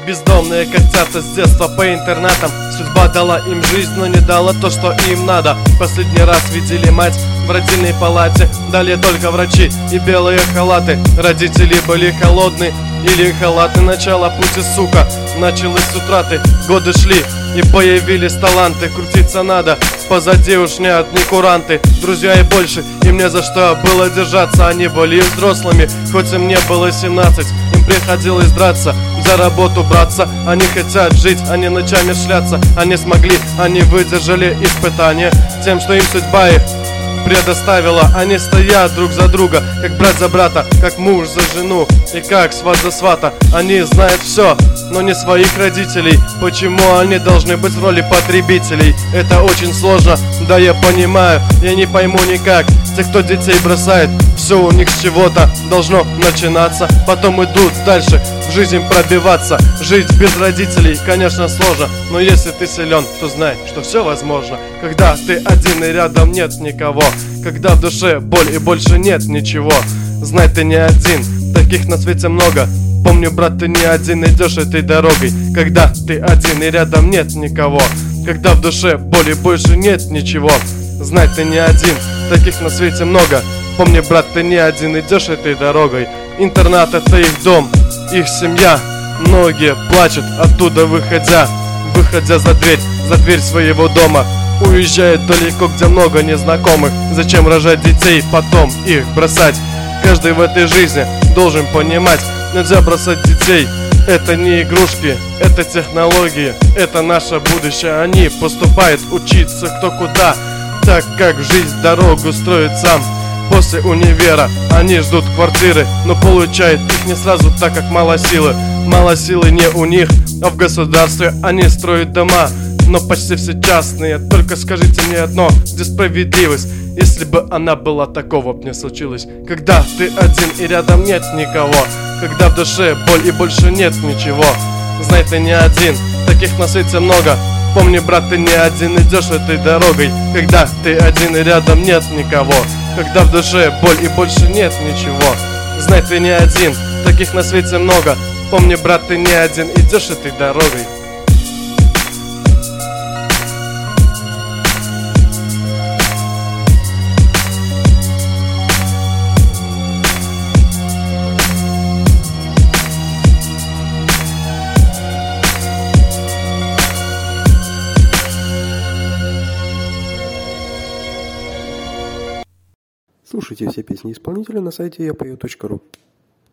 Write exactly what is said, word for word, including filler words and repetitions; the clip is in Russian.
Бездомные котята с детства по интернатам. Судьба дала им жизнь, но не дала то, что им надо. Последний раз видели мать в родильной палате. Дали только врачи и белые халаты. Родители были холодные или халаты. Начало пути, сука, началось с утраты. Годы шли и появились таланты. Крутиться надо, позади уж не одни куранты. Друзья и больше, им не за что было держаться. Они были взрослыми, хоть им не было семнадцать. Им приходилось драться, за работу браться. Они хотят жить, они ночами шляться. Они смогли, они выдержали испытания тем, что им судьба их предоставила. Они стоят друг за друга, как брат за брата, как муж за жену и как сват за свата. Они знают все, но не своих родителей. Почему они должны быть в роли потребителей? Это очень сложно, да я понимаю. Я не пойму никак те, кто детей бросает. Все у них с чего-то должно начинаться. Потом идут дальше, в жизнь пробиваться. Жить без родителей, конечно, сложно, но если ты силен, то знай, что все возможно. Когда ты один и рядом нет никого, когда в душе боль и больше нет ничего, знай, ты не один, таких на свете много. Помню, брат, ты не один идешь этой дорогой. Когда ты один и рядом нет никого, когда в душе боли больше нет ничего, знай, ты не один, таких на свете много. Помни, брат, ты не один идешь этой дорогой. Интернат — это их дом, их семья. Многие плачут оттуда выходя, выходя за дверь, за дверь своего дома. Уезжают далеко, где много незнакомых. Зачем рожать детей, потом их бросать? Каждый в этой жизни должен понимать, нельзя бросать детей. Это не игрушки, это технологии, это наше будущее. Они поступают учиться кто куда, так как жизнь дорогу строит сам. После универа они ждут квартиры, но получают их не сразу, так как мало силы. Мало силы не у них, а в государстве. Они строят дома, но почти все частные. Только скажите мне одно, где справедливость? Если бы она была, такого б не случилось. Когда ты один и рядом нет никого, когда в душе боль и больше нет ничего, знай, ты не один, таких на свете много. Помни, брат, ты не один идешь этой дорогой. Когда ты один и рядом нет никого, когда в душе боль и больше нет ничего, знай, ты не один, таких на свете много. Помни, брат, ты не один идешь этой дорогой. Слушайте все песни исполнителя на сайте я пою точка ру.